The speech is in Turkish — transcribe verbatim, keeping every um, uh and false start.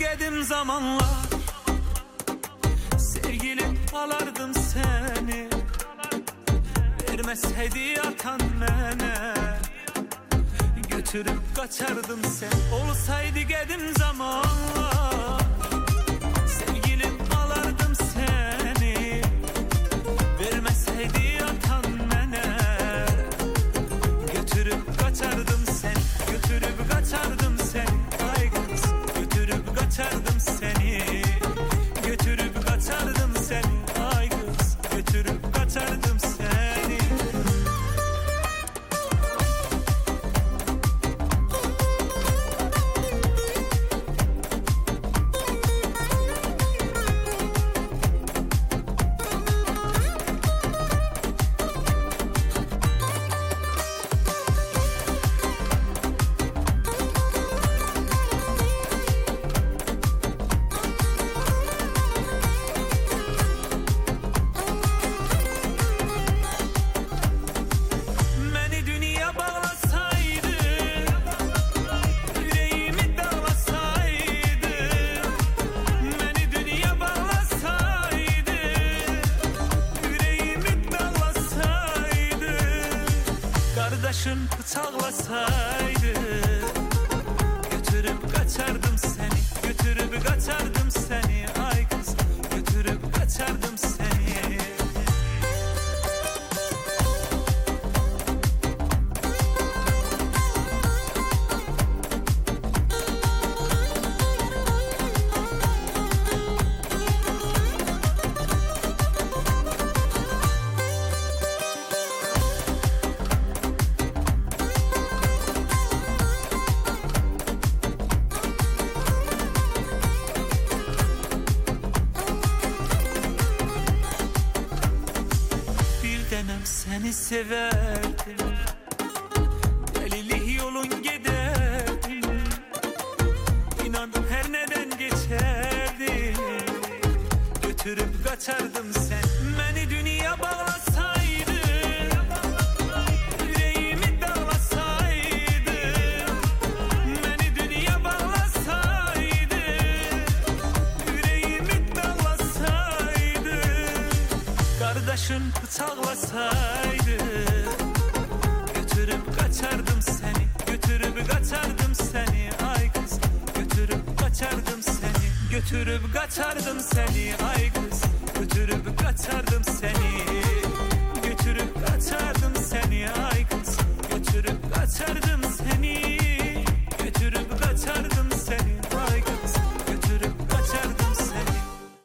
gedim zamanlar, sevgilim alardım seni. Vermeseydi atan mene, götürüp kaçardım sen. Olsaydı gedim zamanlar, sevgilim alardım seni. Vermeseydi atan mene, götürüp kaçardım sen. Götürüp kaçardım sen. Ay kız, götürüp kaçardım seni. Götürüp kaçardım seni. Ay kız, götürüp kaçardım seni. Kardeşin bıçaklasaydı, götürüp kaçardım seni. Götürüp kaçardım seni. Ay kız, götürüp kaçardım seni. Seni severdim, delilik yolun giderdim. İnan her neden geçerdim, götürüp kaçardım sen. Beni dünya bağlasaydı, yüreğimi dağlasaydı. Beni dünya bağlasaydı, yüreğimi dağlasaydı. Kardeşin bıçaklasaydı, götürüp kaçardım seni. Götürüp kaçardım seni. Ay kız, götürüp kaçardım seni. Götürüp kaçardım seni. Ay kız, götürüp kaçardım seni. Götürüp kaçardım seni. Ay kız, götürüp kaçardım seni. Götürüp kaçardım